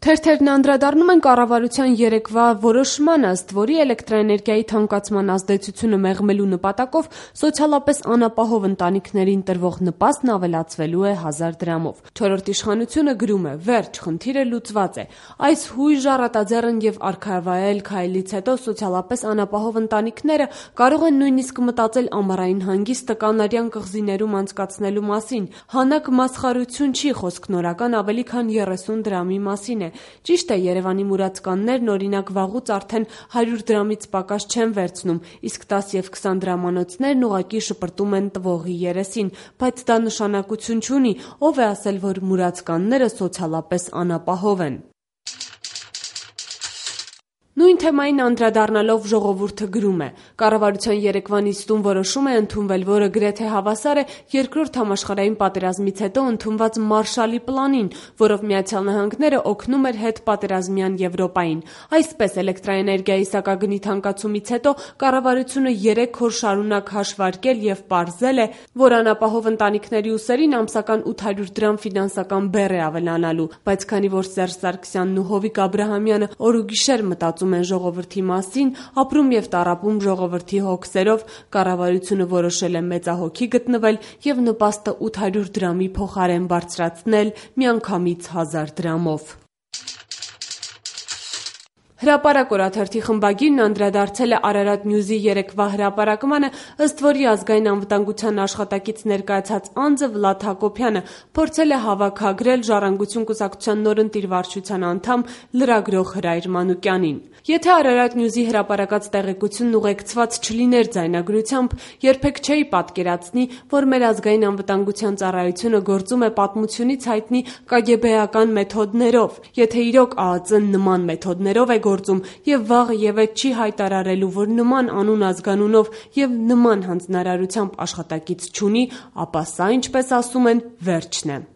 Թերթերն անդրադառնում են կառավարության երեկվա որոշմանը, ըստ որի էլեկտրաէներգիայի թանկացման ազդեցությունը մեղմելու նպատակով սոցիալապես անապահով ընտանիքներին տրվող նպաստն ավելացվելու է 1000 դրամով։ Չորրորդ իշխանությունը գրում է. «Վերջ, խնդիրը լուծված է»։ Այս հույժ առատաձեռն եւ արքայավայել քայլից հետո սոցիալապես անապահով ընտանիքները կարող են նույնիսկ մտածել ամառային հանգիստը կանարյան կղզիներում անցկացնելու մասին։ Հանաք մասխարություն չի, խոսք նորական ավելի քան 30 դրամի մասին է։ Ճիշտ է, Երևանի մուրացկաններն օրինակ վաղուց արդեն 100 դրամից պակաս չեն վերցնում, իսկ 10 եւ 20 դրամանոցներն ուղղակի շպրտում են տվողի երեսին, բայց դա նշանակություն չունի, ով է ասել, որ մուրացկանները սոցիալապես անապահով են։ Նույն թեմային անդրադառնալով ժողովուրդը գրում է. «Կառավարության երեկվա նիստում որոշում է ընդունվել, որը գրեթե հավասար է Երկրորդ համաշխարհային պատերազմից հետո ընդունված Մարշալի պլանին, որով Միացյալ Նահանգները օգնում էր հետպատերազմյան Եվրոպային։ Այսպես, էլեկտրաէներգիայի սակագնի թանկացումից հետո կառավարությունը 3 օր շարունակ հաշվարկել եւ պարզել է, որ անապահով ընտանիքների ուսերին ամսական 800 դրամ ֆինանսական բեռ է ավելանալու, բայց քանի որ Սերժ Սարգսյանն ու Հովիկ Աբրահամյանը օր ու գիշեր մտածում են ժողովրդի մասին, ապրում եւ տառապում ժողովրդի հոգսերով, կառավարությունը որոշել է մեծահոգի գտնվել եւ նպաստը 800 դրամի փոխարեն բարձրացնել միանգամից 1000 դրամով»։ Հրապարակ օրաթերթի խմբագիրն անդրադարձել է Արարատ Նյուզի երեկվա հրապարակմանը, ըստ որի ազգային անվտանգության աշխատակից ներկայացած անձը Վլադ Հակոբյանը փորձել է հավաքագրել Ժառանգություն կուսակցության նորընտիր վարչության անդամ լրագրող Հրայր Մանուկյանին։ Եթե Արարատ Նյուզի հրապարակած տեղեկությունն ուղեկցված չլիներ ձայնագրությամբ, երբեք չէի պատկերացնի, որ մեր ազգային անվտանգության ծառայությունը գործում է պատմությունից հայտնի կագեբեական մեթոդներով։ Եթե իրոք ԱԱԾ-ն նման մեթոդներով է գործում եւ վաղը եւեթ չի հայտարարելու, որ նման անուն ազգանունով եւ նման հանձնարարությամբ աշխատակից չունի, ապա սա, ինչպես ասում են, վերջն է։